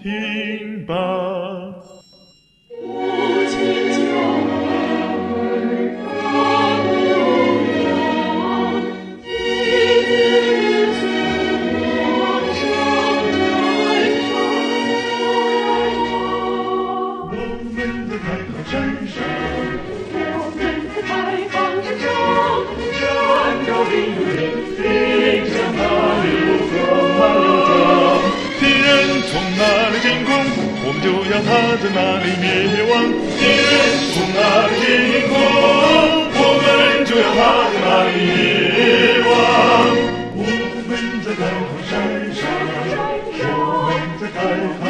听吧。 母亲教儿把路遥，弟子从往上摘我们在太行山上， 我们在太行山上， 山高林立，岭上马有风。天从哪里进攻，我们就要它在哪里灭亡。天从哪里进攻，我们就要它在哪里灭亡。我们在太行山上，我们在太行